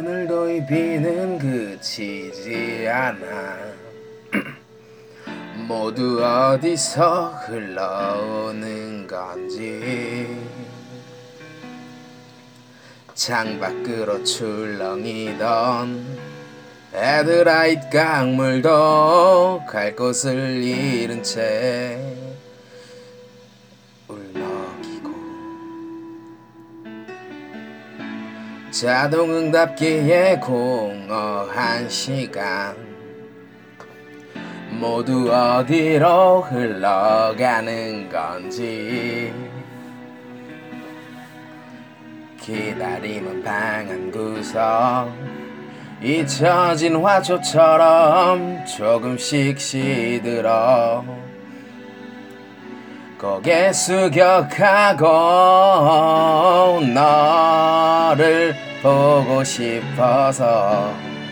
오늘도 이 비는 그치지 않아. 모두 어디서 흘러오는 건지. 창밖으로 출렁이던 헤드라이트 강물도 갈 곳을 잃은 채 울먹이고, 자동응답기에 공허한 시간, 모두 어디로 흘러가는 건지. 기다림은 방 한 구석, 잊혀진 화초처럼 조금씩 시들어 고개 숙여가고 너를 보고 싶어서.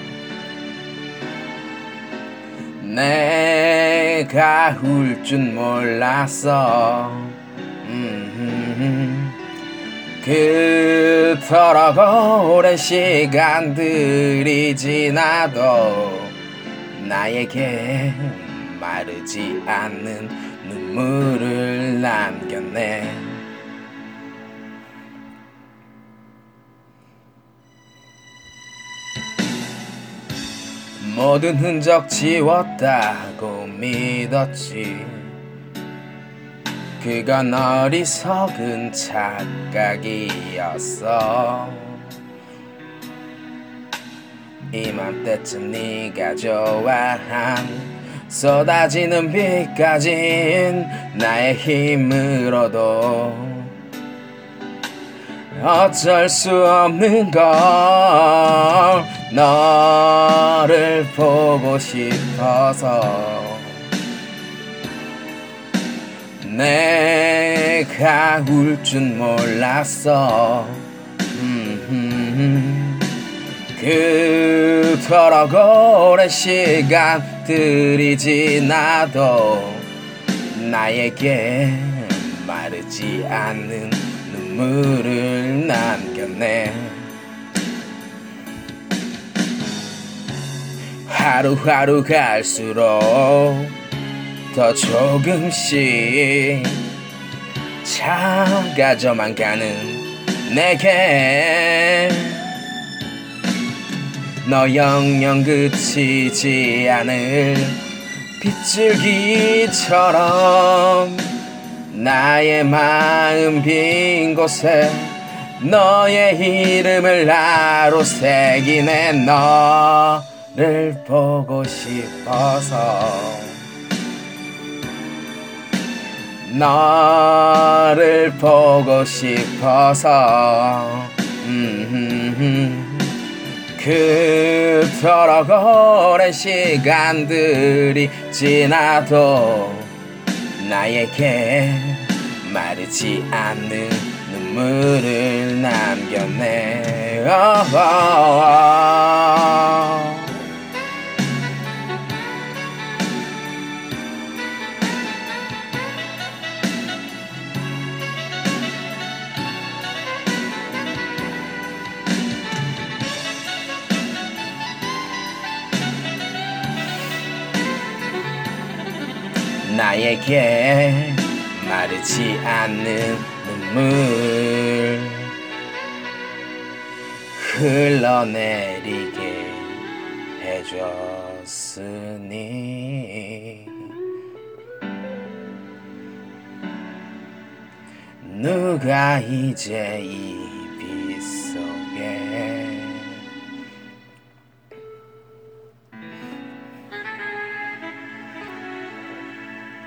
내가 울 줄 몰랐어. 그토록 오랜 시간들이 지나도 나에게 마르지 않는 눈물을 남겼네. 모든 흔적 지웠다고 믿었지. 그건 어리석은 착각이었어. 이맘때쯤 네가 좋아한 쏟아지는 비까진 나의 힘으로도 어쩔 수 없는 걸. 너를 보고 싶어서. 내가 울 줄 몰랐어. 그토록 오랜 시간들이 지나도 나에게 마르지 않는 눈물을 남겼네. 하루하루 갈수록 더 조금씩 작아져만 가는 내게 너 영영 그치지 않을 빗줄기처럼 나의 마음 빈 곳에 너의 이름을 나로 새기네. 너를 보고 싶어서. 너를 보고 싶어서. 그토록 오랜 시간들이 지나도 나에게 마르지 않는 눈물을 남겼네. 나에게 마르지 않는 눈물 흘러내리게 해줬으니. 누가 이제 이